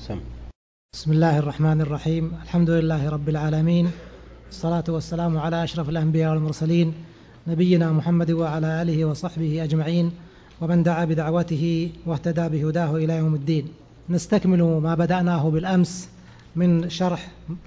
سم. بسم الله الرحمن الرحيم. الحمد لله رب العالمين، الصلاة والسلام على أشرف الأنبياء والمرسلين نبينا محمد وعلى آله وصحبه أجمعين ومن دعا بدعوته واهتدى بهداه إلى يوم الدين. نستكمل ما بدأناه بالأمس من شرح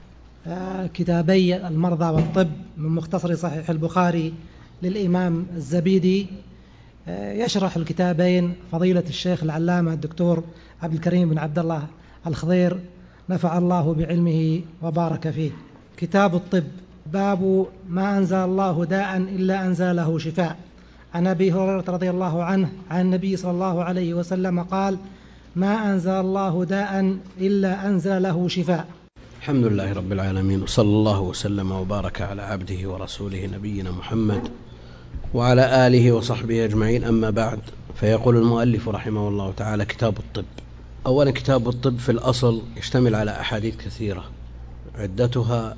كتابي المرضى والطب من مختصر صحيح البخاري للإمام الزبيدي. يشرح الكتابين فضيلة الشيخ العلامة الدكتور عبد الكريم بن عبد الله الخضير، نفع الله بعلمه وبارك فيه. كتاب الطب، باب ما أنزل الله داء إلا أنزل له شفاء. عن أبي هريرة رضي الله عنه عن النبي صلى الله عليه وسلم قال: ما أنزل الله داء إلا أنزل له شفاء. الحمد لله رب العالمين، وصلى الله وسلم وبارك على عبده ورسوله نبينا محمد وعلى آله وصحبه أجمعين. أما بعد، فيقول المؤلف رحمه الله تعالى: كتاب الطب. أولا، كتاب الطب في الأصل يشتمل على أحاديث كثيرة عدتها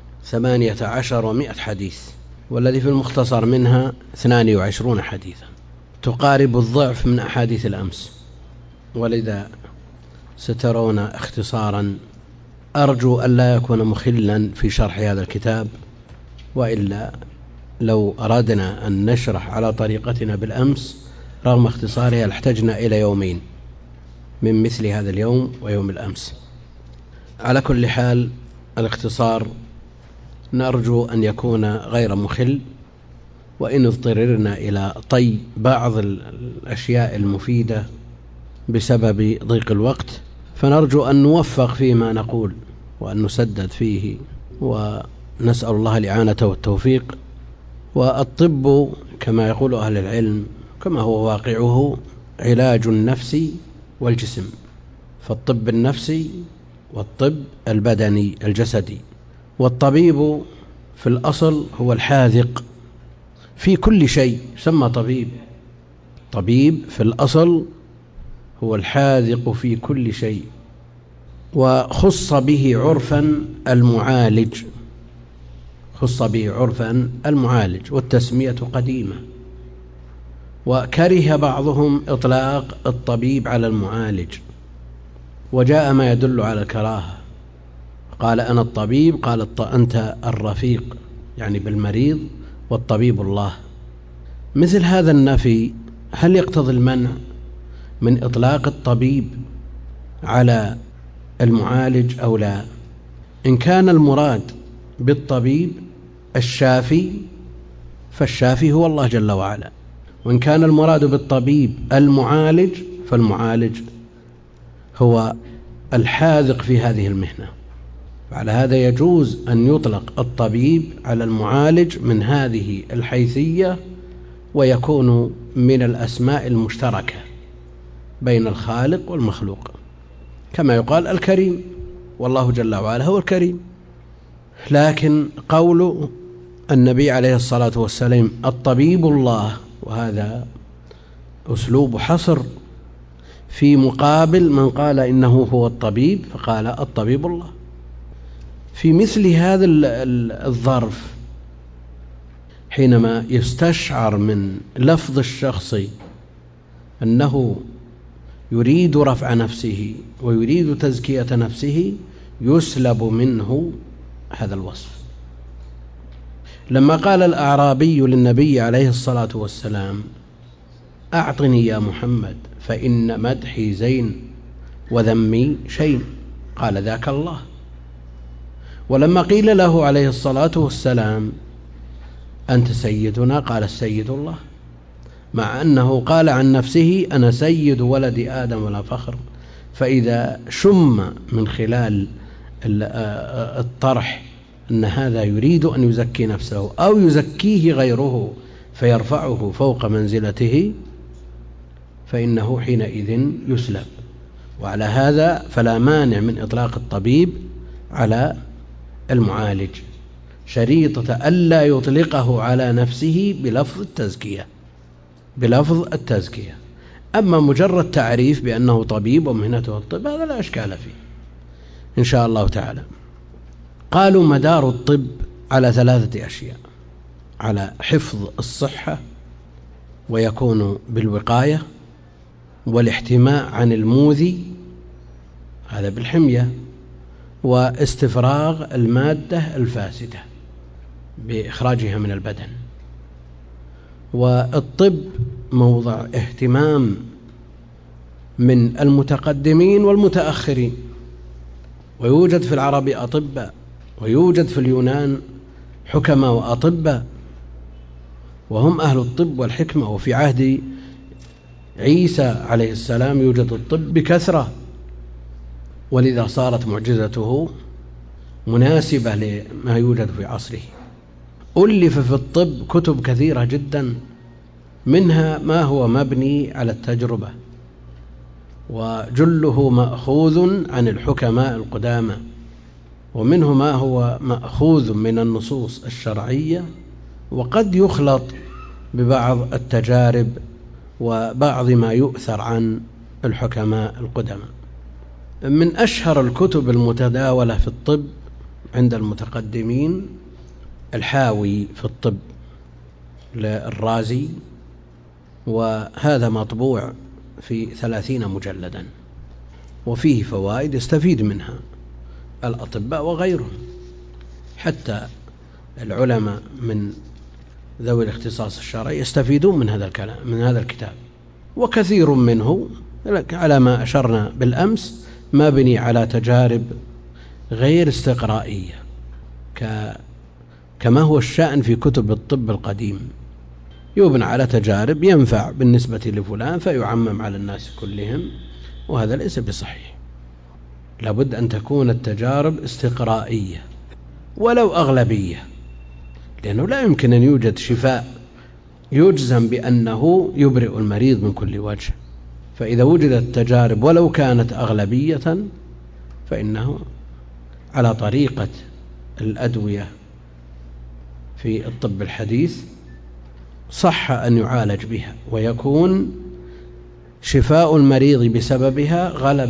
18 حديث، والذي في المختصر منها 22 حديثا، تقارب الضعف من أحاديث الأمس. ولذا سترون اختصارا أرجو أن لا يكون مخلا في شرح هذا الكتاب، وإلا لو أردنا أن نشرح على طريقتنا بالأمس رغم اختصارها لاحتجنا إلى يومين من مثل هذا اليوم ويوم الأمس. على كل حال، الاختصار نرجو أن يكون غير مخل، وإن اضطررنا إلى طي بعض الأشياء المفيدة بسبب ضيق الوقت فنرجو أن نوفق فيما نقول وأن نسدد فيه، ونسأل الله الإعانة والتوفيق. والطب كما يقول أهل العلم كما هو واقعه علاج النفس والجسم، فالطب النفسي والطب البدني الجسدي. والطبيب في الأصل هو الحاذق في كل شيء، يسمى طبيب. طبيب في الأصل هو الحاذق في كل شيء، وخص به عرفا المعالج، خص به عرفا المعالج، والتسمية قديمة، وكره بعضهم إطلاق الطبيب على المعالج، وجاء ما يدل على الكراهة. قال: أنا الطبيب، قال: أنت الرفيق، يعني بالمريض، والطبيب الله. مثل هذا النفي هل يقتضي المنع من إطلاق الطبيب على المعالج أو لا؟ إن كان المراد بالطبيب الشافي فالشافي هو الله جل وعلا، وإن كان المراد بالطبيب المعالج فالمعالج هو الحاذق في هذه المهنة. وعلى هذا يجوز أن يطلق الطبيب على المعالج من هذه الحيثية، ويكون من الأسماء المشتركة بين الخالق والمخلوق، كما يقال الكريم، والله جل وعلا هو الكريم. لكن قول النبي عليه الصلاة والسلام الطبيب الله، وهذا أسلوب حصر في مقابل من قال إنه هو الطبيب فقال الطبيب الله. في مثل هذا الظرف، حينما يستشعر من لفظ الشخص أنه يريد رفع نفسه ويريد تزكية نفسه، يسلب منه هذا الوصف. لما قال الأعرابي للنبي عليه الصلاة والسلام: أعطني يا محمد فإن مدحي زين وذمي شين، قال: ذاك الله. ولما قيل له عليه الصلاة والسلام: أنت سيدنا، قال: السيد الله، مع أنه قال عن نفسه: أنا سيد ولد آدم ولا فخر. فإذا شم من خلال الطرح أن هذا يريد أن يزكي نفسه أو يزكيه غيره فيرفعه فوق منزلته، فإنه حينئذ يسلب. وعلى هذا فلا مانع من إطلاق الطبيب على المعالج، شريطة ألا يطلقه على نفسه بلفظ التزكية. أما مجرد تعريف بأنه طبيب ومهنته الطب، هذا لا أشكال فيه إن شاء الله تعالى. قالوا: مدار الطب على 3 أشياء: على حفظ الصحة، ويكون بالوقاية، والاحتماء عن المؤذي، هذا بالحمية واستفراغ المادة الفاسدة بإخراجها من البدن. والطب موضع اهتمام من المتقدمين والمتأخرين، ويوجد في العرب أطباء، ويوجد في اليونان حكماء وأطباء، وهم أهل الطب والحكمة. وفي عهد عيسى عليه السلام يوجد الطب بكثرة، ولذا صارت معجزته مناسبة لما يوجد في عصره. ألف في الطب كتب كثيرة جدا، منها ما هو مبني على التجربة، وجله مأخوذ عن الحكماء القدامى، ومنه ما هو مأخوذ من النصوص الشرعية، وقد يخلط ببعض التجارب وبعض ما يؤثر عن الحكماء القدامى. من أشهر الكتب المتداولة في الطب عند المتقدمين الحاوي في الطب للرازي، وهذا مطبوع في 30 مجلدا، وفيه فوائد يستفيد منها الأطباء وغيرهم، حتى العلماء من ذوي الاختصاص الشرعي يستفيدون من هذا الكتاب. وكثير منه على ما أشرنا بالأمس مبني على تجارب غير استقرائية، كما هو الشأن في كتب الطب القديم، يبنى على تجارب ينفع بالنسبة لفلان فيعمم على الناس كلهم، وهذا ليس بصحيح. لابد أن تكون التجارب استقرائية ولو أغلبية، لأنه لا يمكن أن يوجد شفاء يجزم بأنه يبرئ المريض من كل وجه. فإذا وجدت تجارب ولو كانت أغلبية فإنه على طريقة الأدوية في الطب الحديث صح أن يعالج بها، ويكون شفاء المريض بسببها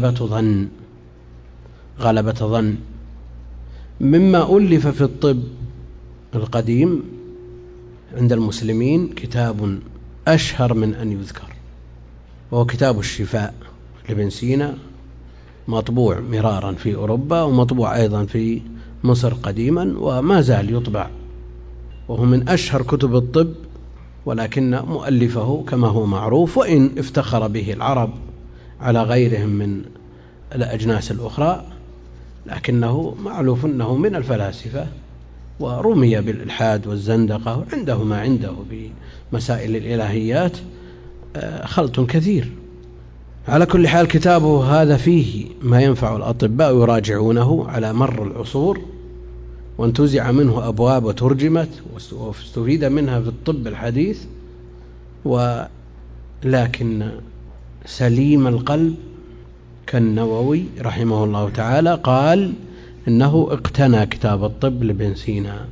غلبة ظن. مما ألف في الطب القديم عند المسلمين كتاب أشهر من أن يذكر، وهو كتاب الشفاء لابن سينا، مطبوع مرارا في أوروبا، ومطبوع أيضا في مصر قديما، وما زال يطبع، وهو من أشهر كتب الطب، ولكن مؤلفه كما هو معروف، وإن افتخر به العرب على غيرهم من الأجناس الأخرى، لكنه معروف أنه من الفلاسفة، ورمي بالإلحاد والزندقة، عنده ما عنده بمسائل الإلهيات خلط كثير. على كل حال كتابه هذا فيه ما ينفع الأطباء يراجعونه على مر العصور، وانتزع منه أبواب وترجمت واستفيد منها في الطب الحديث، ولكن سليم القلب كالنووي رحمه الله تعالى قال إنه اقتنى كتاب الطب لابن سينا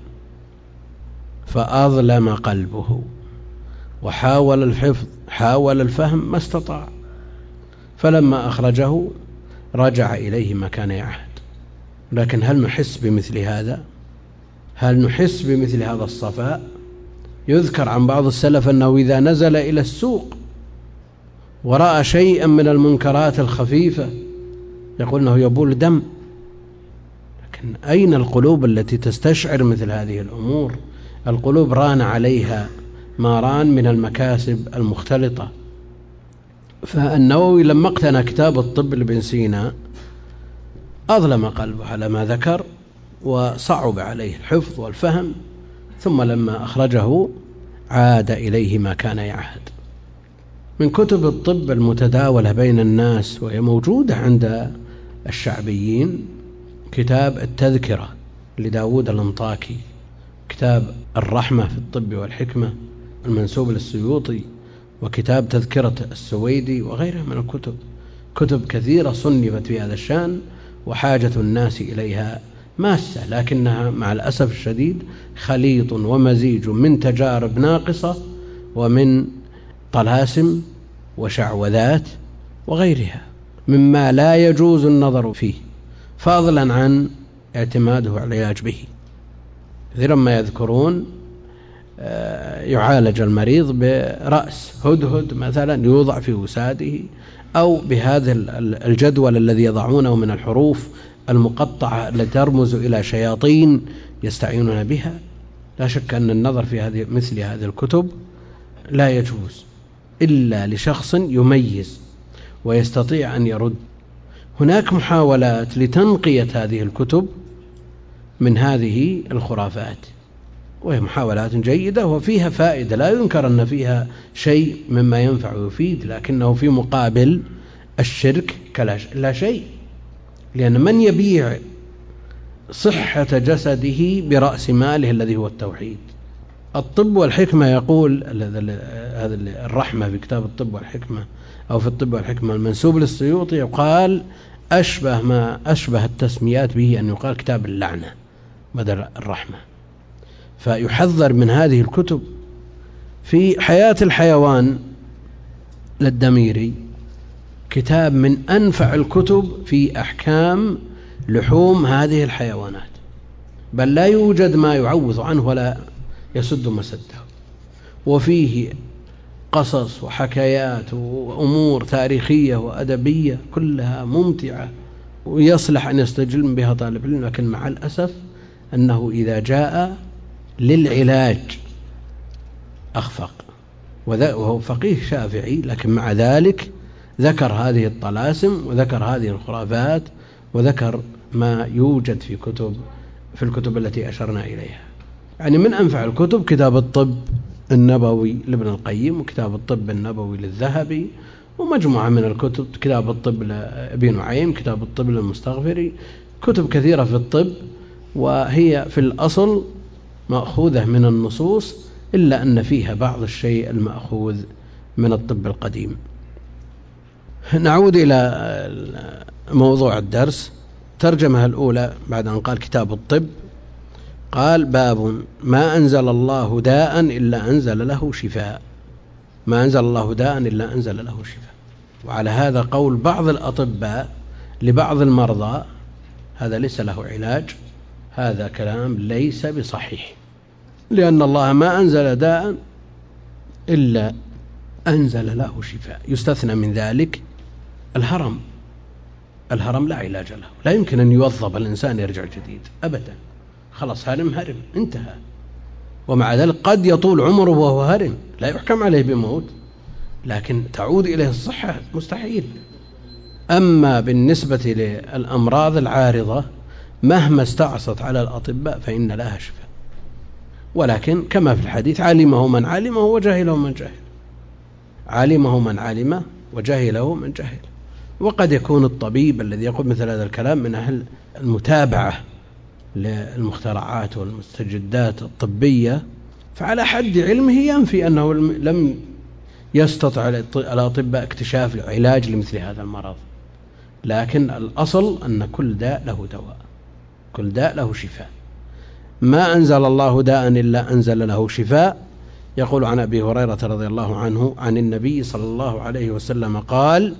فأظلم قلبه، وحاول الحفظ، حاول الفهم ما استطاع، فلما أخرجه رجع إليه ما كان يعهد. لكن هل نحس بمثل هذا؟ هل نحس بمثل هذا الصفاء؟ يذكر عن بعض السلف أنه إذا نزل إلى السوق ورأى شيئا من المنكرات الخفيفة يقول أنه يبول دم. لكن أين القلوب التي تستشعر مثل هذه الأمور؟ القلوب ران عليها ما ران من المكاسب المختلطة. فالنووي لما اقتنى كتاب الطب لابن سينا أظلم قلبه على ما ذكر، وصعب عليه الحفظ والفهم، ثم لما أخرجه عاد إليه ما كان يعهد. من كتب الطب المتداولة بين الناس وهي موجودة عند الشعبيين كتاب التذكرة لداود الأنطاكي، كتاب الرحمة في الطب والحكمة المنسوب للسيوطي، وكتاب تذكرة السويدي، وغيرها من الكتب. كتب كثيرة صنفت في هذا الشأن، وحاجة الناس إليها ماسة، لكنها مع الأسف الشديد خليط ومزيج من تجارب ناقصة ومن طلاسم وشعوذات وغيرها مما لا يجوز النظر فيه، فضلا عن اعتماده على العلاج به. كثيرا ما يذكرون يعالج المريض برأس هدهد مثلا يوضع في وساده، أو بهذا الجدول الذي يضعونه من الحروف المقطعة التي ترمز إلى شياطين يستعينون بها. لا شك أن النظر في مثل هذه الكتب لا يجوز إلا لشخص يميز ويستطيع أن يرد. هناك محاولات لتنقية هذه الكتب من هذه الخرافات، وهي محاولات جيدة وفيها فائدة، لا ينكر أن فيها شيء مما ينفع ويفيد، لكنه في مقابل الشرك لا شيء. لأن من يبيع صحة جسده برأس ماله الذي هو التوحيد؟ الطب والحكمة يقول هذا الرحمة في كتاب الطب والحكمة، أو في الطب والحكمة المنسوب للسيوطي، يقال ما أشبه التسميات به أن يقال كتاب اللعنة بدل الرحمة. فيحذر من هذه الكتب. في حياة الحيوان للدميري كتاب من أنفع الكتب في أحكام لحوم هذه الحيوانات، بل لا يوجد ما يعوض عنه ولا يسد مسده، وفيه قصص وحكايات وأمور تاريخية وأدبية كلها ممتعة ويصلح أن يستجلب بها طالب العلم. لكن مع الأسف أنه إذا جاء للعلاج أخفق، وهو فقيه شافعي، لكن مع ذلك ذكر هذه الطلاسم وذكر هذه الخرافات وذكر ما يوجد في الكتب التي أشرنا إليها. يعني من أنفع الكتب كتاب الطب النبوي لابن القيم، وكتاب الطب النبوي للذهبي، ومجموعة من الكتب، كتاب الطب لابن نعيم، كتاب الطب للمستغفري، كتب كثيرة في الطب، وهي في الأصل مأخوذة من النصوص، إلا أن فيها بعض الشيء المأخوذ من الطب القديم. نعود إلى موضوع الدرس. ترجمة الأولى بعد أن قال كتاب الطب، قال: باب ما أنزل الله داء إلا أنزل له شفاء. ما أنزل الله داء إلا أنزل له شفاء. وعلى هذا قول بعض الأطباء لبعض المرضى هذا ليس له علاج، هذا كلام ليس بصحيح، لأن الله ما أنزل داء إلا أنزل له شفاء. يستثنى من ذلك الهرم. الهرم لا علاج له، لا يمكن أن يوظب الإنسان يرجع جديد أبدا، خلاص هرم انتهى. ومع ذلك قد يطول عمره وهو هرم، لا يحكم عليه بموت، لكن تعود إليه الصحة مستحيل. أما بالنسبة للأمراض العارضة مهما استعصت على الأطباء فإن لها شفاء، ولكن كما في الحديث: علمه من علمه وجهله من جهل. علمه من علمه وجهله من جهل. وقد يكون الطبيب الذي يقول مثل هذا الكلام من أهل المتابعة للمخترعات والمستجدات الطبية، فعلى حد علمه ينفي أنه لم يستطع الأطباء اكتشاف العلاج لمثل هذا المرض. لكن الأصل أن كل داء له دواء، كل داء له شفاء. ما أنزل الله داء إلا أنزل له شفاء. يقول عن أبي هريرة رضي الله عنه عن النبي صلى الله عليه وسلم قال: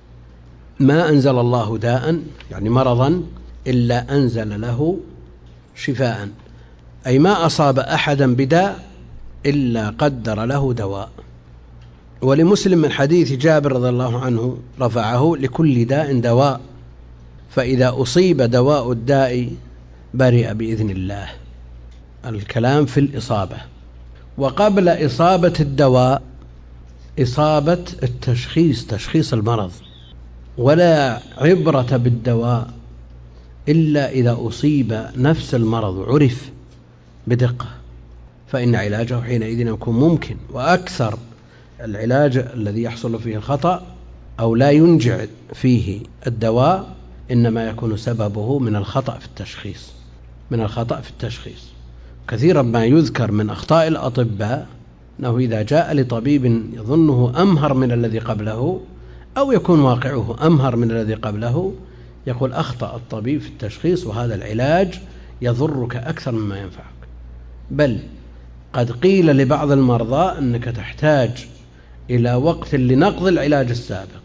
ما أنزل الله داء، يعني مرضا، إلا أنزل له شفاء، أي ما أصاب أحدا بداء إلا قدر له دواء. ولمسلم من حديث جابر رضي الله عنه رفعه: لكل داء دواء، فإذا أصيب دواء الداء برئ بإذن الله. الكلام في الإصابة، وقبل إصابة الدواء إصابة التشخيص، تشخيص المرض. ولا عبرة بالدواء إلا إذا أصيب نفس المرض وعرف بدقة، فإن علاجه حينئذ يكون ممكن. وأكثر العلاج الذي يحصل فيه الخطأ أو لا ينجع فيه الدواء إنما يكون سببه من الخطأ في التشخيص، من الخطأ في التشخيص. كثيرا ما يذكر من أخطاء الأطباء أنه إذا جاء لطبيب يظنه أمهر من الذي قبله، أو يكون واقعه أمهر من الذي قبله، يقول: أخطأ الطبيب في التشخيص، وهذا العلاج يضرك أكثر مما ينفعك. بل قد قيل لبعض المرضى أنك تحتاج إلى وقت لنقض العلاج السابق.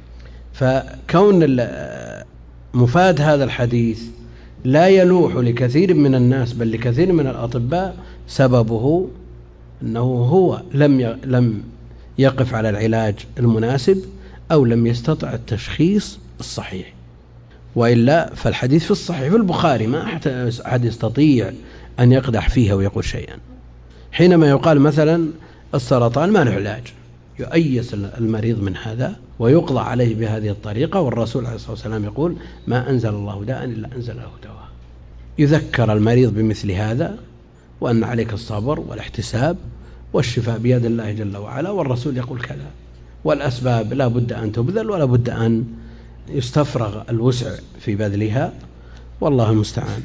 فكون مفاد هذا الحديث لا يلوح لكثير من الناس بل لكثير من الأطباء سببه أنه هو لم يقف على العلاج المناسب أو لم يستطع التشخيص الصحيح، وإلا فالحديث في الصحيح في البخاري ما أحد يستطيع أن يقدح فيها ويقول شيئا. حينما يقال مثلا السرطان ما له علاج، يؤيس المريض من هذا ويقضى عليه بهذه الطريقة، والرسول عليه الصلاة والسلام يقول ما أنزل الله داء إلا أنزل له دواء. يذكر المريض بمثل هذا، وأن عليك الصبر والاحتساب والشفاء بيد الله جل وعلا، والرسول يقول كذا، والأسباب لا بد أن تبذل ولا بد أن يستفرغ الوسع في بذلها، والله المستعان.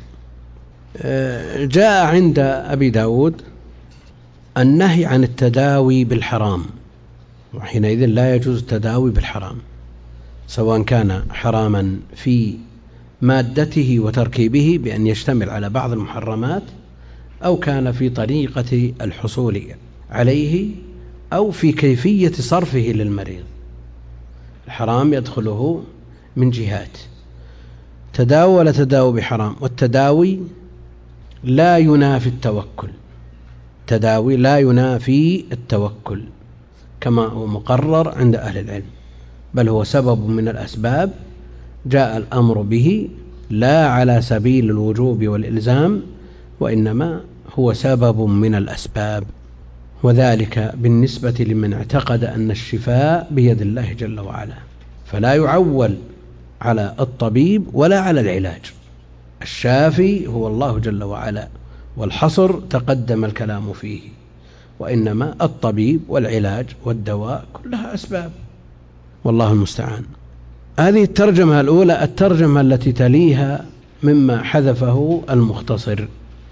جاء عند أبي داود النهي عن التداوي بالحرام، وحينئذ لا يجوز التداوي بالحرام، سواء كان حراما في مادته وتركيبه بأن يشتمل على بعض المحرمات، أو كان في طريقة الحصول عليه، أو في كيفية صرفه للمريض. الحرام يدخله من جهات، تداول بحرام، والتداوي لا ينافي التوكل، تداوي لا ينافي التوكل كما هو مقرر عند أهل العلم، بل هو سبب من الأسباب جاء الأمر به لا على سبيل الوجوب والإلزام، وإنما هو سبب من الأسباب، وذلك بالنسبة لمن اعتقد أن الشفاء بيد الله جل وعلا، فلا يعول على الطبيب ولا على العلاج. الشافي هو الله جل وعلا، والحصر تقدم الكلام فيه، وإنما الطبيب والعلاج والدواء كلها أسباب، والله المستعان. هذه الترجمة الأولى. الترجمة التي تليها مما حذفه المختصر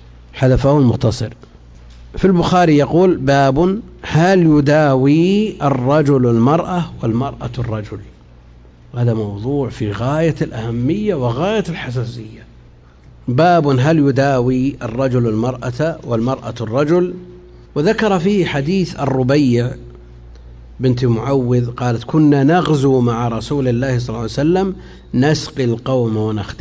في البخاري يقول باب هل يداوي الرجل المرأة والمرأة الرجل. هذا موضوع في غاية الأهمية وغاية الحساسية. باب هل يداوي الرجل المرأة والمرأة الرجل، وذكر فيه حديث الربيع بنت معوذ قالت كنا نغزو مع رسول الله صلى الله عليه وسلم نسقي القوم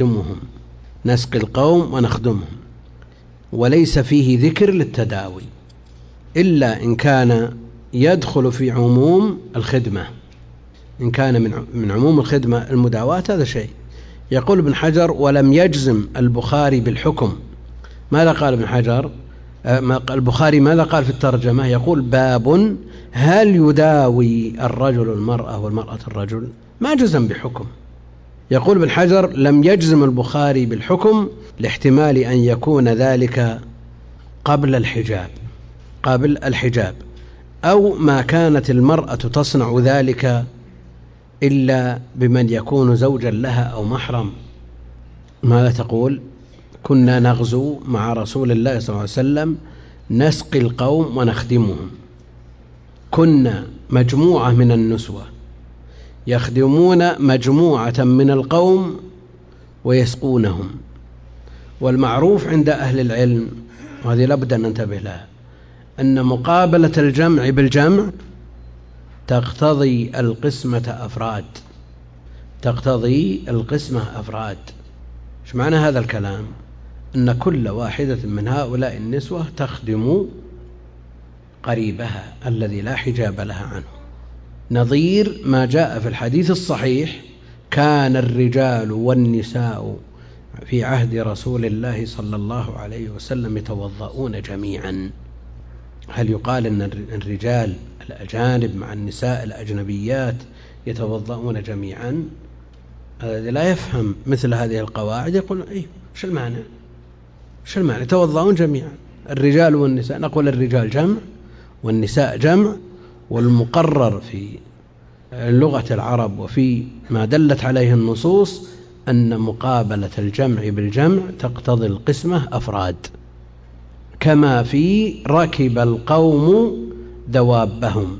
ونخدمهم، وليس فيه ذكر للتداوي إلا إن كان يدخل في عموم الخدمة. إن كان من عموم الخدمة المداواة هذا شيء. يقول ابن حجر ولم يجزم البخاري بالحكم. ماذا قال ابن حجر؟ البخاري ماذا قال في الترجمة؟ يقول باب هل يداوي الرجل المرأة والمرأة الرجل، ما جزم بحكم. يقول ابن حجر لم يجزم البخاري بالحكم لاحتمال أن يكون ذلك قبل الحجاب، أو ما كانت المرأة تصنع ذلك إلا بمن يكون زوجا لها أو محرم. ماذا تقول؟ كنا نغزو مع رسول الله صلى الله عليه وسلم نسقي القوم ونخدمهم. كنا مجموعة من النسوة يخدمون مجموعة من القوم ويسقونهم. والمعروف عند أهل العلم، وهذه لابد أن ننتبه لها، أن مقابلة الجمع بالجمع تقتضي القسمة أفراد. إيش معنى هذا الكلام؟ أن كل واحدة من هؤلاء النسوة تخدم قريبها الذي لا حجاب لها عنه، نظير ما جاء في الحديث الصحيح كان الرجال والنساء في عهد رسول الله صلى الله عليه وسلم يتوضؤون جميعا. هل يقال أن الرجال الأجانب مع النساء الأجنبيات يتوضؤون جميعا؟ الذي لا يفهم مثل هذه القواعد يقول إيش المعنى يتوضؤون جميعا؟ الرجال والنساء، نقول الرجال جمع والنساء جمع، والمقرر في لغة العرب وفي ما دلت عليه النصوص أن مقابلة الجمع بالجمع تقتضي القسمة أفراد، كما في ركب القوم دوابهم.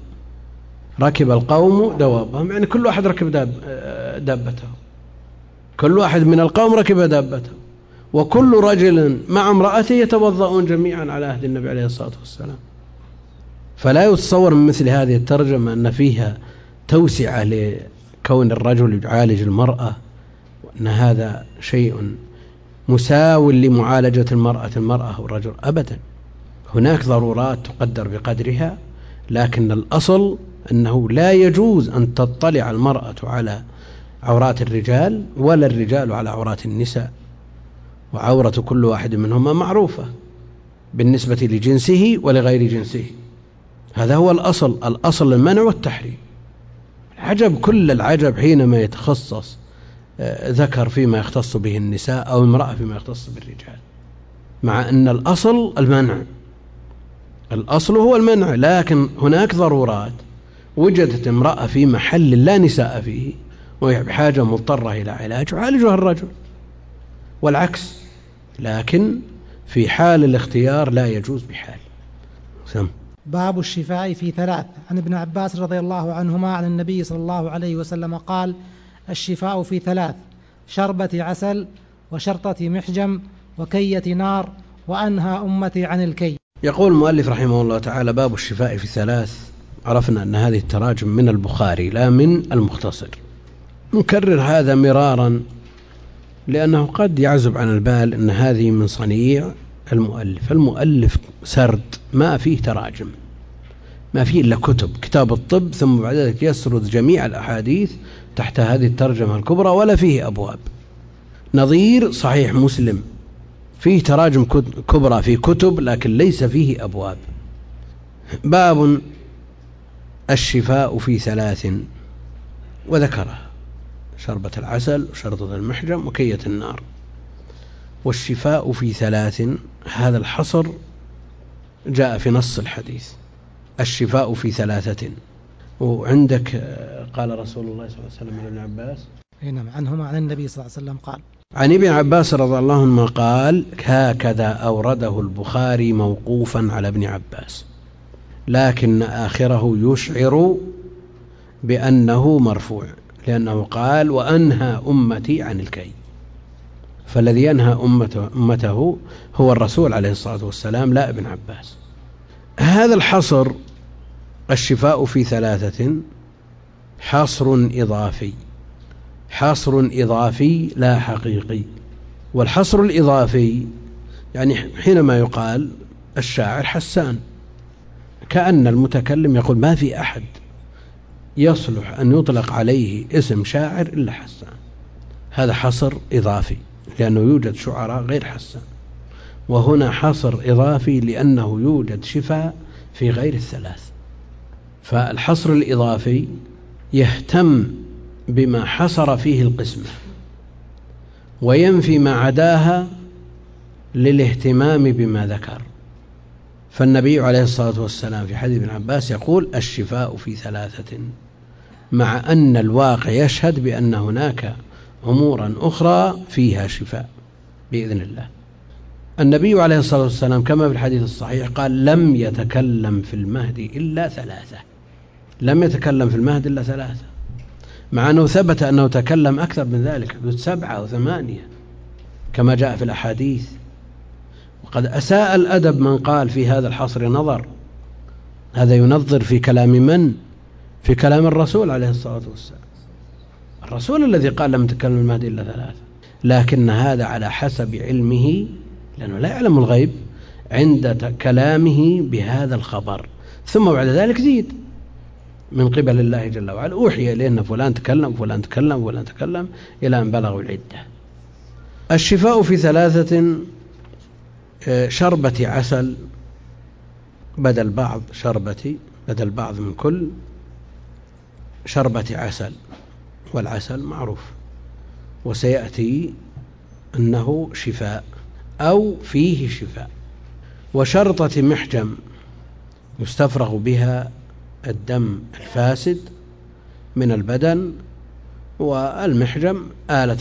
يعني كل واحد ركب دابته، كل واحد من القوم ركب دابته، وكل رجل مع امرأته يتوضؤون جميعا على عهد النبي عليه الصلاة والسلام. فلا يتصور من مثل هذه الترجمة أن فيها توسعة لكون الرجل يعالج المرأة، وأن هذا شيء مساو لمعالجة المرأة والرجل، أبدا. هناك ضرورات تقدر بقدرها، لكن الأصل أنه لا يجوز أن تطلع المرأة على عورات الرجال ولا الرجال على عورات النساء، وعورة كل واحد منهما معروفة بالنسبة لجنسه ولغير جنسه. هذا هو الأصل المنع والتحريم. عجب كل العجب حينما يتخصص ذكر فيما يختص به النساء أو امرأة فيما يختص بالرجال، مع أن الأصل المنع، الأصل هو المنع، لكن هناك ضرورات وجدت امرأة في محل لا نساء فيه وهي بحاجة مضطرة إلى علاج يعالجها الرجل، والعكس، لكن في حال الاختيار لا يجوز بحال. باب الشفاء في 3. عن ابن عباس رضي الله عنهما عن النبي صلى الله عليه وسلم قال: الشفاء في 3: شربة عسل، وشرطة محجم، وكية نار، وأنهى أمتي عن الكي. يقول المؤلف رحمه الله تعالى: باب الشفاء في 3. عرفنا أن هذه التراجم من البخاري لا من المختصر. نكرر هذا مرارا لأنه قد يعزب عن البال أن هذه من صنيع المؤلف سرد، ما فيه تراجم، ما فيه إلا كتاب الطب، ثم بعد ذلك يسرد جميع الأحاديث تحت هذه الترجمة الكبرى، ولا فيه أبواب. نظير صحيح مسلم فيه تراجم كبرى في كتب، لكن ليس فيه أبواب. باب الشفاء في 3 وذكرها: شربة العسل، وشرطة المحجم، وكية النار. والشفاء في 3 هذا الحصر جاء في نص الحديث: الشفاء في 3. وعندك قال رسول الله صلى الله عليه وسلم عن ابن عباس عنهما عن النبي صلى الله عليه وسلم قال: عن ابن عباس رضي الله عنهما قال: هكذا أورده البخاري موقوفا على ابن عباس، لكن آخره يشعر بأنه مرفوع، لأنه قال: وأنهى أمتي عن الكي. فالذي ينهى أمته هو الرسول عليه الصلاة والسلام، لا ابن عباس. هذا الحصر الشفاء في 3 حصر إضافي لا حقيقي. والحصر الإضافي يعني حينما يقال الشاعر حسان، كأن المتكلم يقول ما في أحد يصلح أن يطلق عليه اسم شاعر إلا حسان. هذا حصر إضافي لأنه يوجد شعراء غير حسان، وهنا حصر إضافي لأنه يوجد شفاء في غير 3. فالحصر الإضافي يهتم بما حصر فيه القسمة وينفي ما عداها للاهتمام بما ذكر. فالنبي عليه الصلاة والسلام في حديث ابن عباس يقول: الشفاء في 3، مع أن الواقع يشهد بأن هناك أمورا أخرى فيها شفاء بإذن الله. النبي عليه الصلاة والسلام كما في الحديث الصحيح قال: لم يتكلم في المهد إلا 3. لم يتكلم في المهد إلا 3، مع أنه ثبت أنه تكلم أكثر من ذلك، 7 أو 8 كما جاء في الأحاديث. وقد أساء الأدب من قال في هذا الحصر نظر، هذا ينظر في كلام من؟ في كلام الرسول عليه الصلاة والسلام، الرسول الذي قال: لم يتكلم في المهد إلا 3. لكن هذا على حسب علمه، لأنه لا يعلم الغيب، عند كلامه بهذا الخبر، ثم بعد ذلك زيد من قبل الله جل وعلا، أوحي إلينا فلان تكلم فلان تكلم فلان تكلم إلى أن بلغوا العدة. الشفاء في 3: شربة عسل بدل بعض، شربة بدل بعض من كل، شربة عسل، والعسل معروف وسيأتي أنه شفاء أو فيه شفاء. وشرطة محجم يستفرغ بها الدم الفاسد من البدن، والمحجم آلة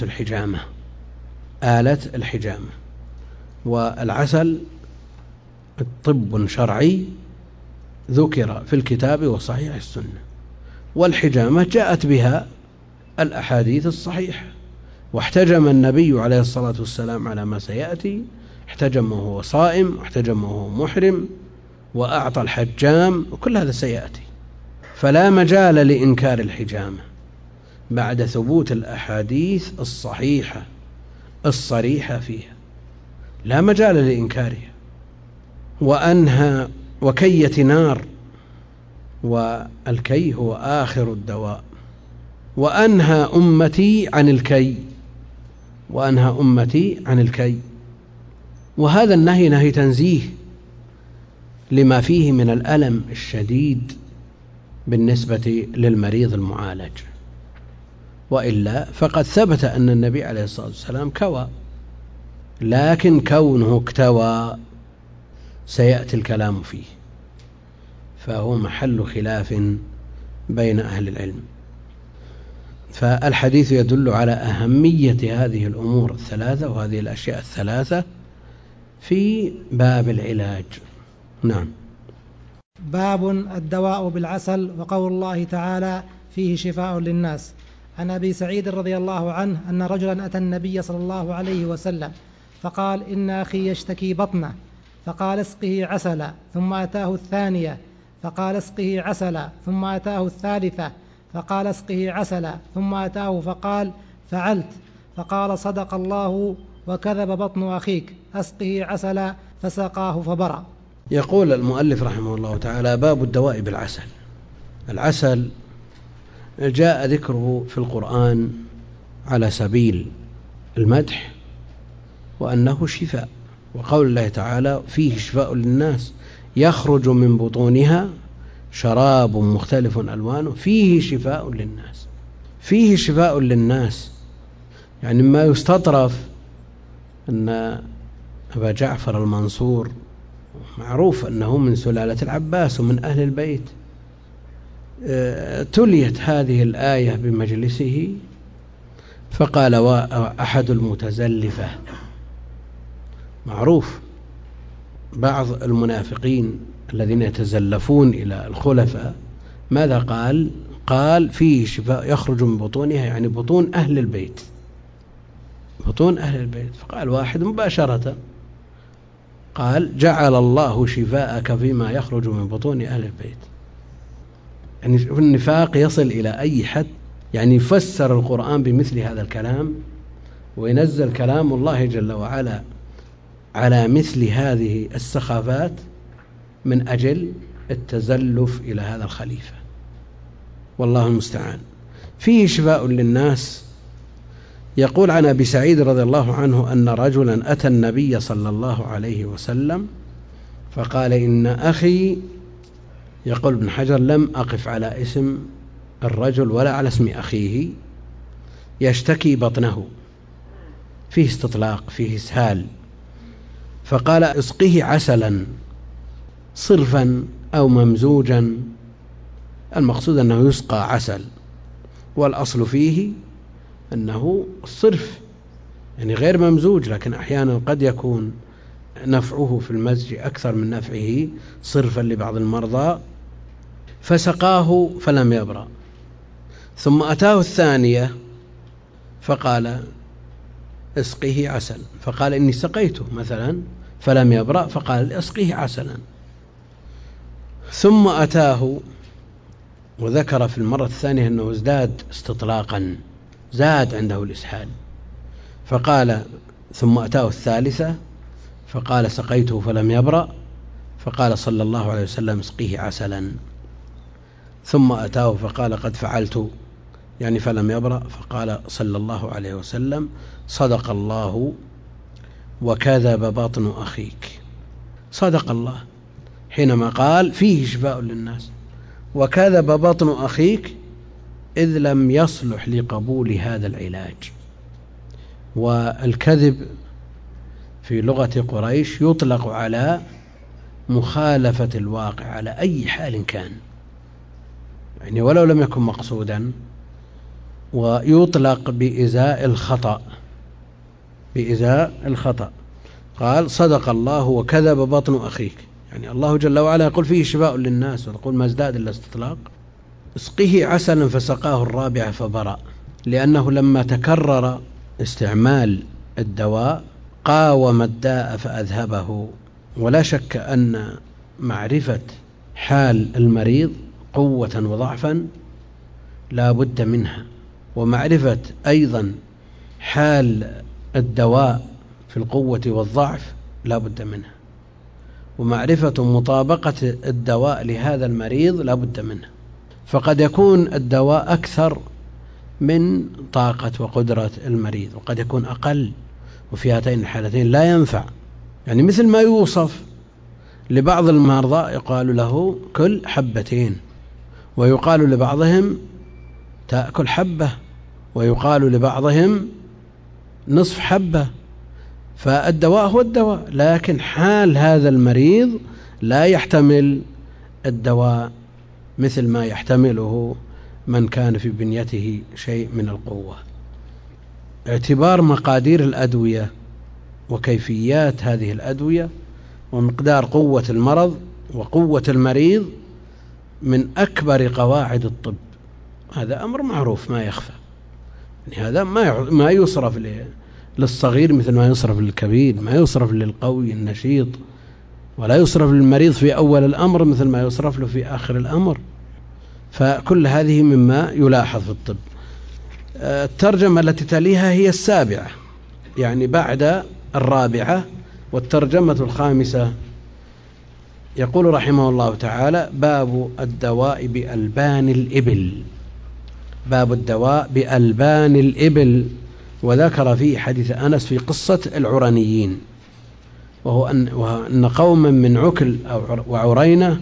الحجامة. والعسل طب شرعي ذكر في الكتاب وصحيح السنة، والحجامة جاءت بها الأحاديث الصحيحة، واحتجم النبي عليه الصلاة والسلام على ما سيأتي، احتجم وهو صائم، واحتجم وهو محرم، وأعطى الحجام، وكل هذا سيأتي. فلا مجال لإنكار الحجامة بعد ثبوت الأحاديث الصحيحة الصريحة فيها، لا مجال لإنكارها. وأنهى وكية نار، والكي هو آخر الدواء، وأنهى أمتي عن الكي، وأنهى أمتي عن الكي. وهذا النهي نهي تنزيه لما فيه من الألم الشديد بالنسبة للمريض المعالج، وإلا فقد ثبت أن النبي عليه الصلاة والسلام كوى، لكن كونه اكتوى سيأتي الكلام فيه، فهو محل خلاف بين أهل العلم. فالحديث يدل على أهمية هذه الأمور الثلاثة وهذه الأشياء الثلاثة في باب العلاج. نعم. باب الدواء بالعسل، وقول الله تعالى فيه شفاء للناس. عن أبي سعيد رضي الله عنه أن رجلا أتى النبي صلى الله عليه وسلم فقال: إن أخي يشتكي بطنه، فقال: اسقه عسلا. ثم أتاه الثانية فقال: اسقه عسلا. ثم أتاه الثالثة فقال: اسقه عسلا. ثم أتاه فقال: فعلت. فقال: صدق الله وكذب بطن أخيك، أسقه عسلا. فسقاه فبرأ. يقول المؤلف رحمه الله تعالى: باب الدواء بالعسل. العسل جاء ذكره في القرآن على سبيل المدح وأنه شفاء، وقول الله تعالى فيه شفاء للناس يخرج من بطونها شراب مختلف ألوانه فيه شفاء للناس. فيه شفاء للناس يعني ما يستطرف أن أبا جعفر المنصور معروف أنه من سلالة العباس ومن أهل البيت، تليت هذه الآية بمجلسه فقال أحد المتزلفة، معروف بعض المنافقين الذين يتزلفون إلى الخلفاء ماذا قال؟ قال فيه شفاء يخرج من بطونها، يعني بطون أهل البيت، بطون أهل البيت. فقال واحد مباشرة قال: جعل الله شفاءك فيما يخرج من بطون أهل البيت. يعني النفاق يصل إلى أي حد، يعني يفسر القرآن بمثل هذا الكلام وينزل كلام الله جل وعلا على مثل هذه السخافات من أجل التزلف إلى هذا الخليفة، والله المستعان. فيه شفاء للناس. يقول عن أبي سعيد رضي الله عنه أن رجلا أتى النبي صلى الله عليه وسلم فقال: إن أخي، يقول ابن حجر: لم أقف على اسم الرجل ولا على اسم أخيه، يشتكي بطنه، فيه استطلاق، فيه إسهال، فقال: اسقه عسلا صرفا أو ممزوجا. المقصود أنه يسقى عسل، والأصل فيه أنه صرف يعني غير ممزوج، لكن أحيانا قد يكون نفعه في المزج أكثر من نفعه صرفا لبعض المرضى. فسقاه فلم يبرأ. ثم أتاه الثانية فقال: اسقه عسل، فقال: إني سقيته مثلا فلم يبرأ، فقال: اسقه عسلا. ثم أتاه وذكر في المرة الثانية أنه ازداد استطلاقا، زاد عنده الإسهال، فقال: ثم أتاه الثالثة فقال: سقيته فلم يبرأ، فقال صلى الله عليه وسلم: اسقيه عسلا. ثم أتاه فقال: قد فعلت، يعني فلم يبرأ، فقال صلى الله عليه وسلم: صدق الله وكذب بطن أخيك. صدق الله حينما قال فيه شفاء للناس، وكذب بطن أخيك إذ لم يصلح لقبول هذا العلاج. والكذب في لغة قريش يطلق على مخالفة الواقع على أي حال كان، يعني ولو لم يكن مقصودا، ويطلق بإزاء الخطأ، بإزاء الخطأ. قال: صدق الله وكذب بطن أخيك، يعني الله جل وعلا يقول فيه شفاء للناس ويقول ما ازداد إلا استطلاق. اسقه عسلا فسقاه الرابعة فبرأ، لأنه لما تكرر استعمال الدواء قاوم الداء فأذهبه. ولا شك أن معرفة حال المريض قوة وضعفا لا بد منها، ومعرفة أيضا حال الدواء في القوة والضعف لا بد منها. ومعرفة مطابقة الدواء لهذا المريض لا بد منه. فقد يكون الدواء أكثر من طاقة وقدرة المريض، وقد يكون أقل، وفي هاتين الحالتين لا ينفع. يعني مثل ما يوصف لبعض المرضى يقال له كل حبتين، ويقال لبعضهم تأكل حبة، ويقال لبعضهم نصف حبة. فالدواء هو الدواء، لكن حال هذا المريض لا يحتمل الدواء مثل ما يحتمله من كان في بنيته شيء من القوة. اعتبار مقادير الأدوية وكيفيات هذه الأدوية ومقدار قوة المرض وقوة المريض من أكبر قواعد الطب. هذا أمر معروف ما يخفى. يعني هذا ما يصرف للصغير مثل ما يصرف للكبير، ما يصرف للقوي النشيط، ولا يصرف للمريض في أول الأمر مثل ما يصرف له في آخر الأمر. فكل هذه مما يلاحظ في الطب. الترجمة التي تليها هي 7، يعني بعد 4. والترجمة 5 يقول رحمه الله تعالى: باب الدواء بألبان الإبل. باب الدواء بألبان الإبل. وذكر في حديث أنس في قصة العرنيين، وهو أن قوما من عكل وعرينة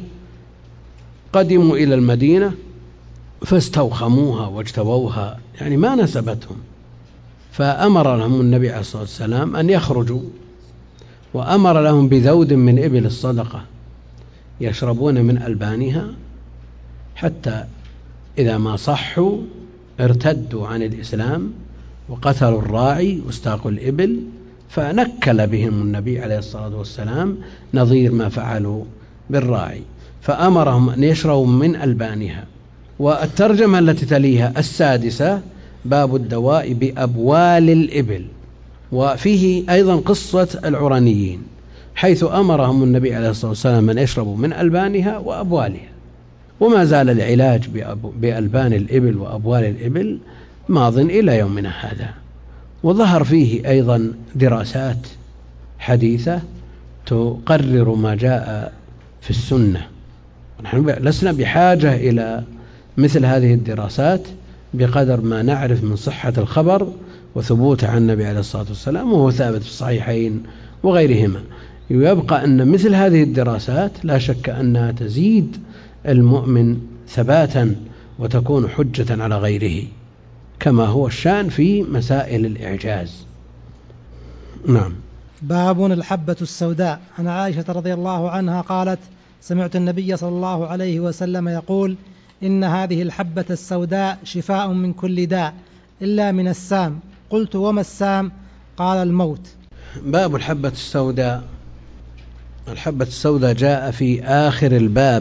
قدموا إلى المدينة فاستوخموها واجتووها، يعني ما نسبتهم. فأمر لهم النبي عليه الصلاة والسلام أن يخرجوا، وأمر لهم بذود من إبل الصدقة يشربون من ألبانها حتى إذا ما صحوا ارتدوا عن الإسلام وقتلوا الراعي واستاقوا الإبل، فنكل بهم النبي عليه الصلاة والسلام نظير ما فعلوا بالراعي، فأمرهم أن يشربوا من ألبانها. والترجمة التي تليها 6: باب الدواء بأبوال الإبل. وفيه أيضا قصة العرنيين، حيث أمرهم النبي عليه الصلاة والسلام أن يشربوا من ألبانها وأبوالها. وما زال العلاج بألبان الإبل وأبوال الإبل ماض إلى يومنا هذا. وظهر فيه أيضا دراسات حديثة تقرر ما جاء في السنة. نحن لسنا بحاجة إلى مثل هذه الدراسات بقدر ما نعرف من صحة الخبر وثبوته عن النبي عليه الصلاة والسلام، وهو ثابت في الصحيحين وغيرهما. ويبقى أن مثل هذه الدراسات لا شك أنها تزيد المؤمن ثباتا وتكون حجة على غيره، كما هو الشأن في مسائل الإعجاز. نعم. باب الحبة السوداء. عن عائشة رضي الله عنها قالت: سمعت النبي صلى الله عليه وسلم يقول: إن هذه الحبة السوداء شفاء من كل داء إلا من السام. قلت: وما السام؟ قال: الموت. باب الحبة السوداء. الحبة السوداء جاء في آخر الباب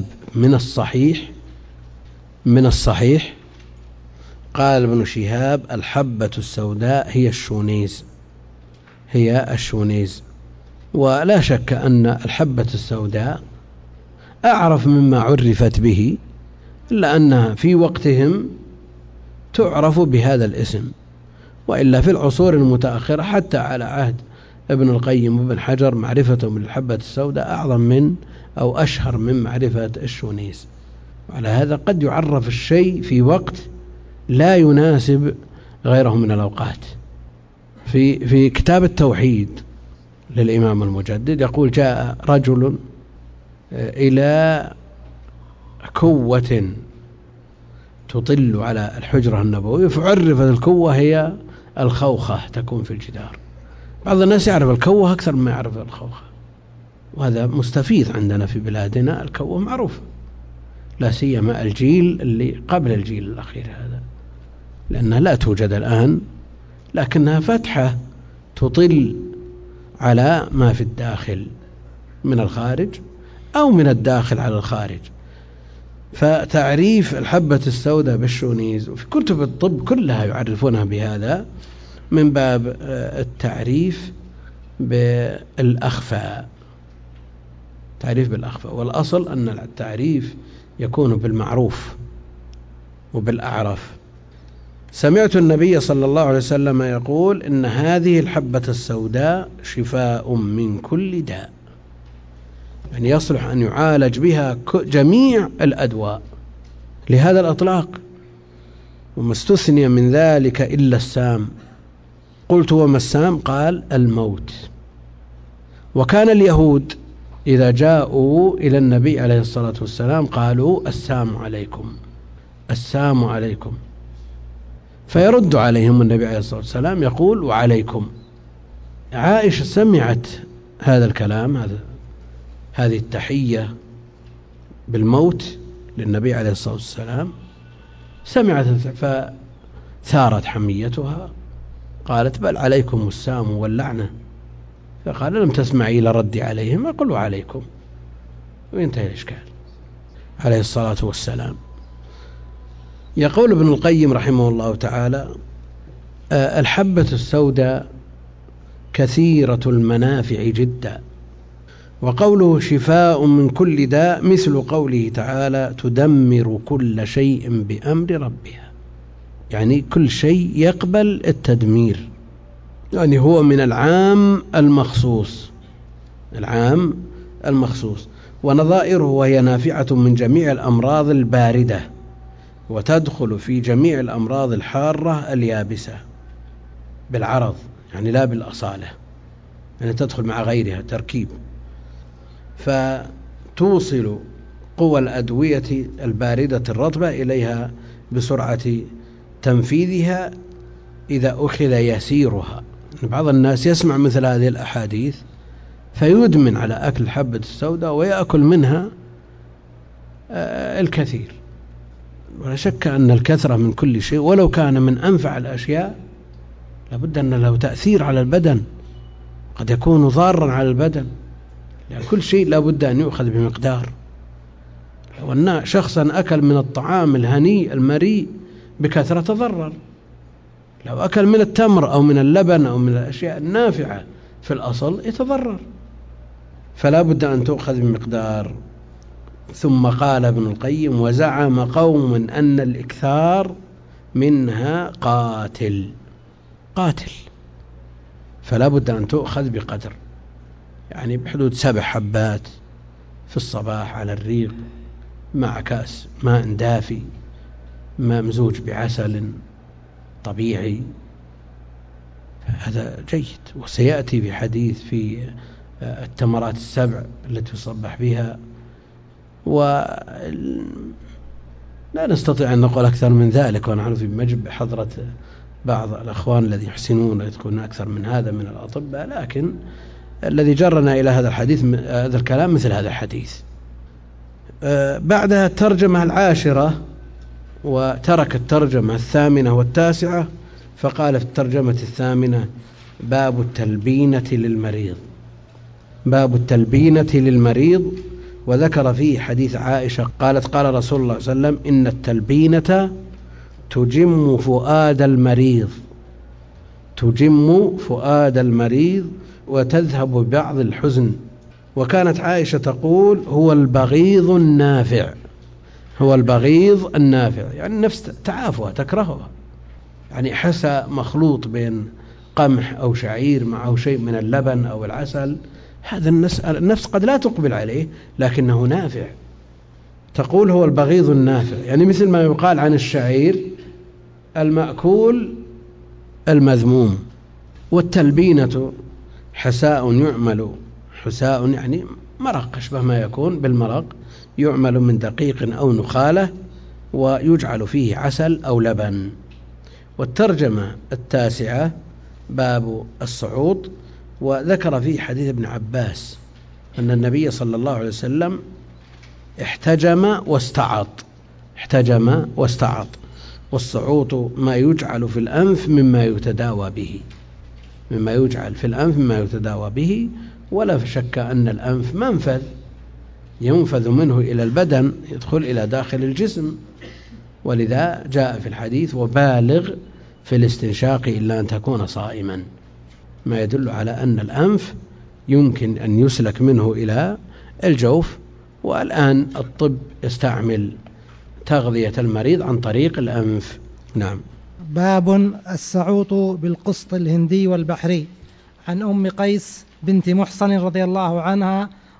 من الصحيح. قال ابن شهاب: الحبة السوداء هي الشونيز. ولا شك أن الحبة السوداء أعرف مما عرفت به، إلا أنها في وقتهم تعرف بهذا الاسم، وإلا في العصور المتأخرة حتى على عهد ابن القيم وابن حجر معرفتهم بالحبة السوداء أعظم من أو أشهر من معرفة الشونيز. وعلى هذا قد يعرف الشيء في وقت لا يناسب غيره من الأوقات. في كتاب التوحيد للإمام المجدد يقول: جاء رجل إلى كوة تطل على الحجرة النبوية، فعرفت الكوة هي الخوخة تكون في الجدار. بعض الناس يعرف الكوة أكثر مما يعرف الخوخة، وهذا مستفيد عندنا في بلادنا. الكوة معروف، لا سيما الجيل اللي قبل الجيل الأخير هذا، لأنها لا توجد الآن، لكنها فتحة تطل على ما في الداخل من الخارج أو من الداخل على الخارج. فتعريف الحبة السوداء بالشونيز، وفي كتب الطب كلها يعرفونها بهذا من باب التعريف بالأخفاء. تعريف بالأخفاء، والأصل أن التعريف يكون بالمعروف وبالأعرف. سمعت النبي صلى الله عليه وسلم يقول: إن هذه الحبة السوداء شفاء من كل داء. يعني يصلح أن يعالج بها جميع الأدواء، لهذا الأطلاق. وما استثني من ذلك إلا السام. قلت وما السام؟ قال الموت. وكان اليهود إذا جاءوا إلى النبي عليه الصلاة والسلام قالوا السام عليكم، السام عليكم، فيرد عليهم النبي عليه الصلاة والسلام يقول وعليكم. عائشة سمعت هذا الكلام، هذه التحية بالموت للنبي عليه الصلاة والسلام، سمعت فثارت حميتها، قالت بل عليكم السام واللعنة. فقال لم تسمعي لردي عليهم، أقول عليكم، وينتهي الإشكال عليه الصلاة والسلام. يقول ابن القيم رحمه الله تعالى: الحبة السوداء كثيرة المنافع جدا، وقوله شفاء من كل داء مثل قوله تعالى تدمر كل شيء بأمر ربها، يعني كل شيء يقبل التدمير، يعني هو من العام المخصوص، العام المخصوص. ونظائره وهي نافعة من جميع الأمراض الباردة، وتدخل في جميع الأمراض الحارة اليابسة بالعرض، يعني لا بالأصالة، يعني تدخل مع غيرها تركيب. فتوصل قوى الأدوية الباردة الرطبة إليها بسرعة تنفيذها إذا أخذ يسيرها. بعض الناس يسمع مثل هذه الأحاديث فيدمن على أكل الحبة السوداء ويأكل منها الكثير. ولا شك أن الكثرة من كل شيء ولو كان من أنفع الأشياء لابد أن له تأثير على البدن، قد يكون ضارا على البدن، يعني كل شيء لابد أن يؤخذ بمقدار. لو أن شخصا أكل من الطعام الهنيء المريء بكثرة تضرر، لو أكل من التمر أو من اللبن أو من الأشياء النافعة في الأصل يتضرر، فلا بد أن تؤخذ بمقدار. ثم قال ابن القيم: وزعم قوم أن الإكثار منها قاتل، فلا بد أن تؤخذ بقدر، يعني بحدود 7 حبات في الصباح على الريق مع كأس ماء دافي ممزوج بعسل طبيعي، هذا جيد. وسيأتي في حديث في التمرات 7 التي يصبح بها، ولا نستطيع أن نقول أكثر من ذلك، ونحن في مجب حضرة بعض الأخوان الذي يحسنون يذكرون أكثر من هذا من الأطباء، لكن الذي جرنا إلى هذا الحديث هذا الكلام مثل هذا الحديث. بعدها الترجمة 10، وترك الترجمة 8 و9، فقال في الترجمة 8: باب التلبينة للمريض، باب التلبينة للمريض. وذكر فيه حديث عائشة قالت: قال رسول الله صلى الله عليه وسلم: إن التلبينة تجم فؤاد المريض، تجم فؤاد المريض وتذهب ببعض الحزن. وكانت عائشة تقول: هو البغيض النافع، هو البغيض النافع، يعني النفس تعافها تكرهها، يعني حسى مخلوط بين قمح أو شعير معه شيء من اللبن أو العسل، هذا النفس قد لا تقبل عليه لكنه نافع. تقول هو البغيض النافع، يعني مثل ما يقال عن الشعير المأكول المذموم. والتلبينة حساء يعمل، حساء يعني مرق، أشبه ما يكون بالمرق، يعمل من دقيق أو نخالة ويجعل فيه عسل أو لبن. والترجمة 9 باب الصعود. وذكر فيه حديث ابن عباس أن النبي صلى الله عليه وسلم احتجم واستعط، احتجم واستعط. والصعوط ما يجعل في الأنف مما يتداوى به، مما يجعل في الأنف مما يتداوى به. ولا شك أن الأنف منفذ ينفذ منه إلى البدن، يدخل إلى داخل الجسم، ولذا جاء في الحديث: وبالغ في الاستنشاق إلا أن تكون صائما، ما يدل على أن الأنف يمكن أن يسلك منه إلى الجوف. والآن الطب يستعمل تغذية المريض عن طريق الأنف. نعم. باب السعوط بالقسط الهندي والبحري. عن أم قيس بنت محصن رضي الله عنها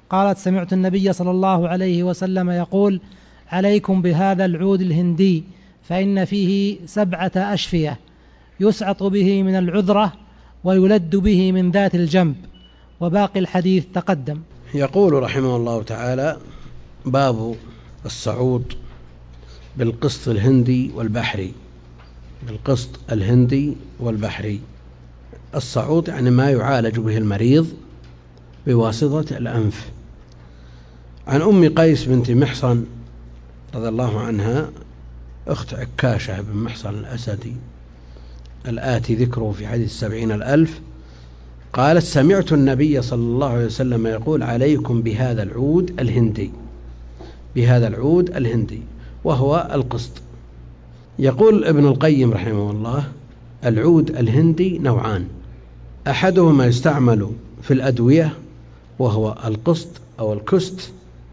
قالت: سمعت النبي صلى الله عليه وسلم يقول: عليكم بهذا العود الهندي فإن فيه 7 أشفية يسعط به من العذرة ويلد به من ذات الجنب. وباقي الحديث تقدم. يقول رحمه الله تعالى: باب الصعود بالقسط الهندي والبحري. بالقسط الهندي والبحري. الصعود يعني ما يعالج به المريض بواسطة الأنف. عن أم قيس بنت محصن رضي الله عنها أخت عكاشة بن محصن الأسدي الآتي ذكره في حديث 70,000، قالت: سمعت النبي صلى الله عليه وسلم يقول: عليكم بهذا العود الهندي. بهذا العود الهندي وهو القسط. يقول ابن القيم رحمه الله: العود الهندي نوعان، أحدهما يستعمل في الأدوية وهو القسط أو الكست،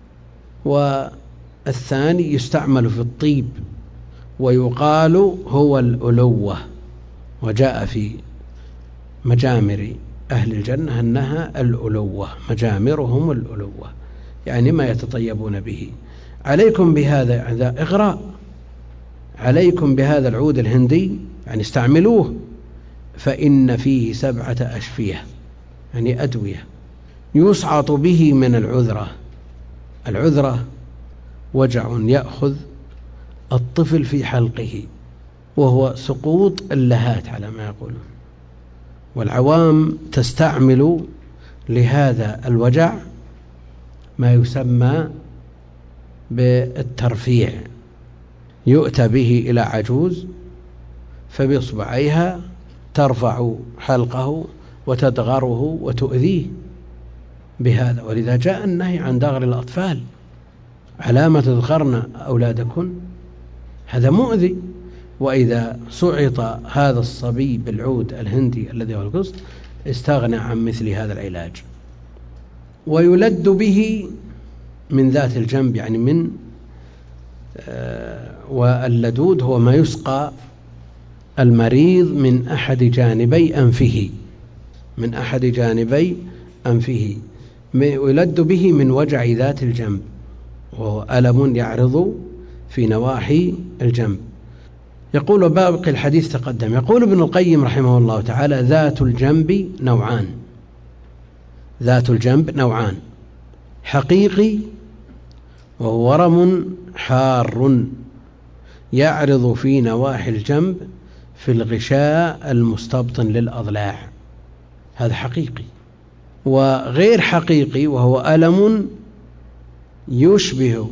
والثاني يستعمل في الطيب ويقال هو الألوة. وجاء في مجامر أهل الجنة أنها الألوة، مجامرهم الألوة، يعني ما يتطيبون به. عليكم بهذا إغراء، عليكم بهذا العود الهندي يعني استعملوه، فإن فيه 7 أشفية يعني أدوية يسعط به من العذرة. العذرة وجع يأخذ الطفل في حلقه، وهو سقوط اللهات على ما يقولون، والعوام تستعمل لهذا الوجع ما يسمى بالترفيع. يؤتى به إلى عجوز فبإصبعيها ترفع حلقه وتدغره وتؤذيه بهذا. ولذا جاء النهي عن دغر الأطفال، علامة تدغرن أولادكن، هذا مؤذي. وإذا صعط هذا الصبي بالعود الهندي الذي هو القسط استغنى عن مثل هذا العلاج. ويلد به من ذات الجنب، يعني من واللدود هو ما يسقى المريض من أحد جانبي أنفه، من أحد جانبي أنفه. ويلد به من وجع ذات الجنب، وهو ألم يعرض في نواحي الجنب. يقول: باقي الحديث تقدم. يقول ابن القيم رحمه الله تعالى: ذات الجنب نوعان. ذات الجنب نوعان: حقيقي وهو ورم حار يعرض في نواحي الجنب في الغشاء المستبطن للأضلاع، هذا حقيقي. وغير حقيقي وهو ألم يشبه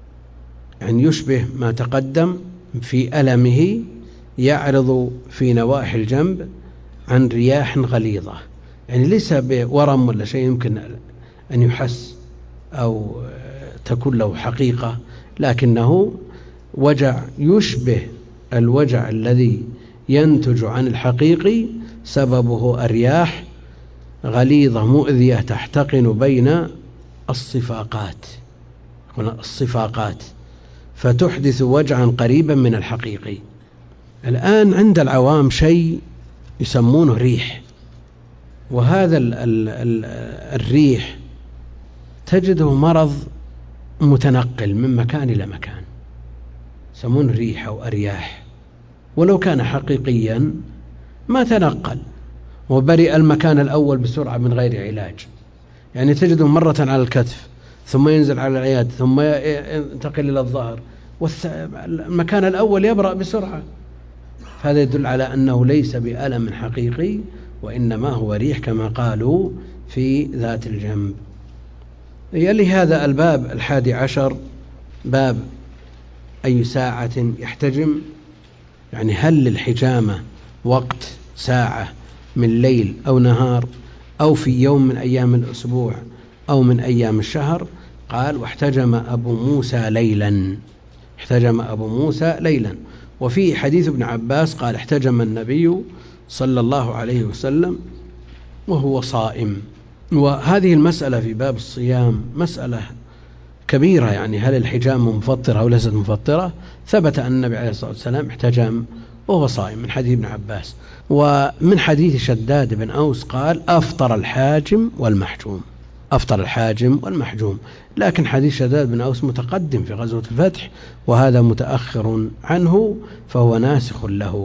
ما تقدم في ألمه، يعرض في نواحي الجنب عن رياح غليظة، يعني ليس بورم ولا شيء يمكن أن يحس أو تكون له حقيقة، لكنه وجع يشبه الوجع الذي ينتج عن الحقيقي، سببه الرياح غليظة مؤذية تحتقن بين الصفاقات فتحدث وجعا قريبا من الحقيقي. الآن عند العوام شيء يسمونه ريح، وهذا الريح تجده مرض متنقل من مكان إلى مكان، يسمونه ريح أو أرياح. ولو كان حقيقيا ما تنقل وبرئ المكان الأول بسرعة من غير علاج، يعني تجده مرة على الكتف ثم ينزل على العياد ثم ينتقل إلى الظهر، والمكان الأول يبرأ بسرعة. هذا يدل على أنه ليس بألم حقيقي، وإنما هو ريح كما قالوا في ذات الجنب. يلي هذا الباب 11 باب أي ساعة يحتجم، يعني هل للحجامة وقت ساعة من ليل أو نهار أو في يوم من أيام الأسبوع أو من أيام الشهر. قال: واحتجم أبو موسى ليلا. احتجم أبو موسى ليلا. وفي حديث ابن عباس قال: احتجم النبي صلى الله عليه وسلم وهو صائم. وهذه المسألة في باب الصيام مسألة كبيرة، يعني هل الحجام مفطرة أو ليست مفطرة؟ ثبت أن النبي عليه الصلاة والسلام احتجم وهو صائم من حديث ابن عباس. ومن حديث شداد بن أوس قال: أفطر الحاجم والمحجوم. أفطر الحاجم والمحجوم. لكن حديث شداد بن أوس متقدم في غزوة الفتح، وهذا متأخر عنه، فهو ناسخ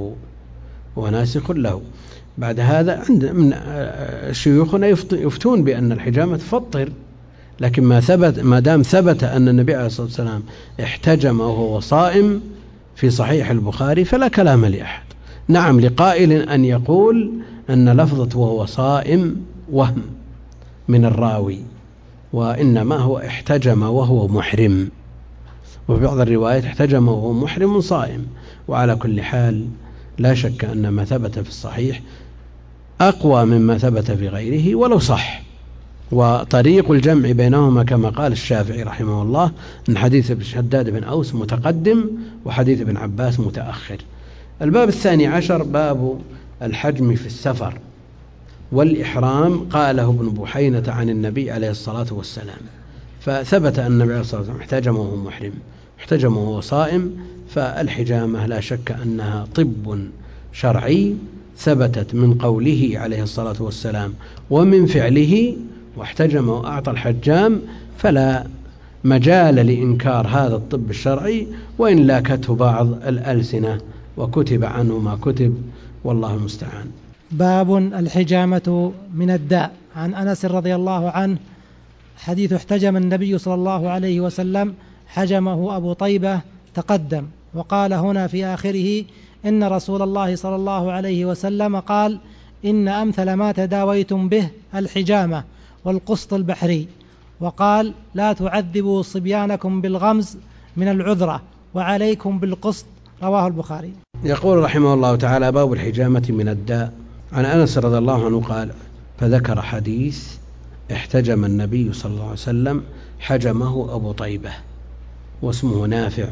له. بعد هذا عند من شيوخنا يفتون بأن الحجامة تفطر، لكن ما دام ثبت أن النبي عليه الصلاة والسلام احتجم وهو صائم في صحيح البخاري فلا كلام لأحد. نعم، لقائل أن يقول أن لفظة وهو صائم وهم من الراوي، وإنما هو احتجم وهو محرم، وفي بعض الروايات احتجم وهو محرم صائم. وعلى كل حال لا شك أن ما ثبت في الصحيح أقوى مما ثبت في غيره ولو صح، وطريق الجمع بينهما كما قال الشافعي رحمه الله أن حديث شداد بن أوس متقدم وحديث ابن عباس متأخر. الباب 12 باب الحجم في السفر والإحرام. قاله ابن بحينة عن النبي عليه الصلاة والسلام، فثبت أن النبي عليه الصلاة والسلام احتجم وهو محرم، احتجم وهو صائم. فالحجامة لا شك أنها طب شرعي ثبتت من قوله عليه الصلاة والسلام ومن فعله، واحتجم وأعطى الحجام، فلا مجال لإنكار هذا الطب الشرعي، وإن لاكته بعض الألسنة وكتب عنه ما كتب، والله المستعان. باب الحجامة من الداء. عن أنس رضي الله عنه حديث احتجم النبي صلى الله عليه وسلم، حجمه أبو طيبة تقدم. وقال هنا في آخره إن رسول الله صلى الله عليه وسلم قال إن أمثل ما تداويتم به الحجامة والقسط البحري، وقال لا تعذبوا صبيانكم بالغمز من العذرة وعليكم بالقسط. رواه البخاري. يقول رحمه الله تعالى باب الحجامة من الداء. عن أنس رضي الله عنه قال فذكر حديث احتجم النبي صلى الله عليه وسلم، حجمه أبو طيبة واسمه نافع،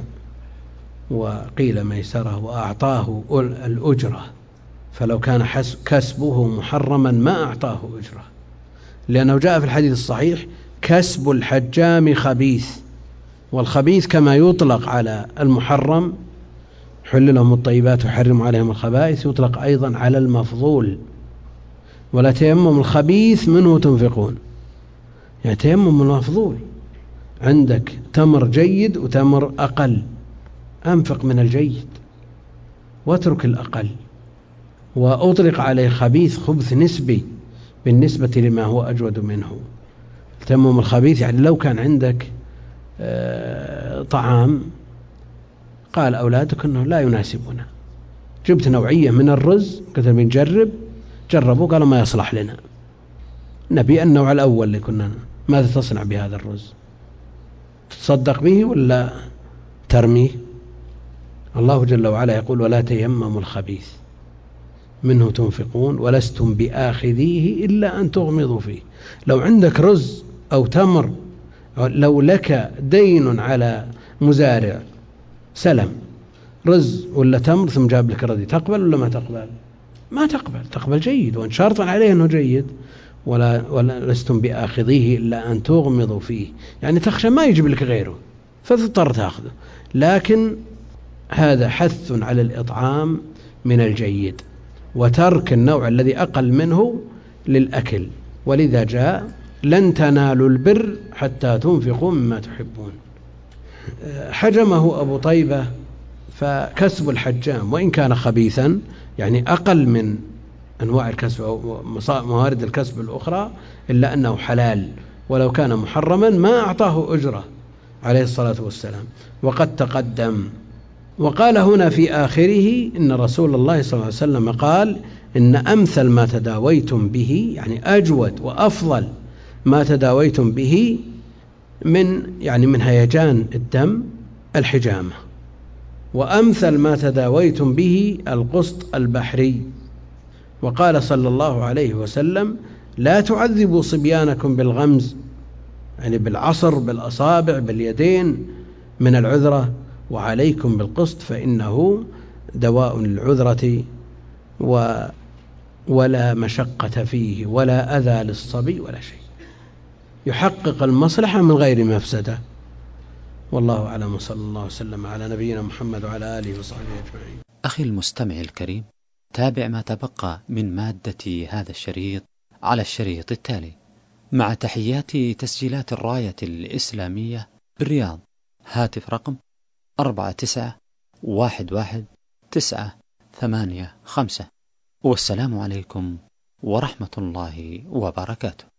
وقيل ميسره، وأعطاه الأجرة، فلو كان كسبه محرما ما أعطاه أجرة، لأنه جاء في الحديث الصحيح كسب الحجام خبيث، والخبيث كما يطلق على المحرم حل لهم الطيبات وحرم عليهم الخبائث، يطلق أيضا على المفضول. ولا تيمم الخبيث منه تنفقون، يعني تيمم المفضول، عندك تمر جيد وتمر أقل، أنفق من الجيد واترك الأقل. وأطلق عليه خبيث خبث نسبي بالنسبة لما هو أجود منه. تيمم الخبيث يعني لو كان عندك طعام قال أولادك أنه لا يناسبنا، جبت نوعية من الرز قلت بنجرب، جربوا قالوا ما يصلح لنا، نبي النوع الأول اللي كنا، ماذا تصنع بهذا الرز؟ تتصدق به ولا ترميه؟ الله جل وعلا يقول ولا تيمموا الخبيث منه تنفقون ولستم بآخذيه إلا أن تغمضوا فيه. لو عندك رز أو تمر، لو لك دين على مزارع سلم رز ولا تمر ثم جاب لك ردي، تقبل ولا ما تقبل؟ ما تقبل، تقبل جيد وان شرطا عليه أنه جيد، ولا لستم بآخذيه إلا أن تغمضوا فيه، يعني تخشى ما يجيب لك غيره فتضطر تأخذه. لكن هذا حث على الإطعام من الجيد وترك النوع الذي أقل منه للأكل، ولذا جاء لن تنالوا البر حتى تنفقوا مما تحبون. حجمه أبو طيبة، فكسب الحجام وإن كان خبيثا يعني أقل من أنواع الكسب أو موارد الكسب الأخرى، إلا أنه حلال، ولو كان محرما ما أعطاه أجرة عليه الصلاة والسلام، وقد تقدم. وقال هنا في آخره إن رسول الله صلى الله عليه وسلم قال إن أمثل ما تداويتم به، يعني أجود وأفضل ما تداويتم به من هيجان الدم الحجامة، وأمثل ما تداويتم به القسط البحري. وقال صلى الله عليه وسلم لا تعذبوا صبيانكم بالغمز، يعني بالعصر بالأصابع باليدين من العذرة، وعليكم بالقسط فإنه دواء للعذرة ولا مشقة فيه ولا أذى للصبي ولا شيء، يحقق المصلحة من غير مفسدة. والله أعلم، صلى الله وسلم على نبينا محمد وعلى آله وصحبه أجمعين. أخي المستمع الكريم، تابع ما تبقى من مادة هذا الشريط على الشريط التالي. مع تحيات تسجيلات الراية الإسلامية بالرياض. هاتف رقم 49111985. والسلام عليكم ورحمة الله وبركاته.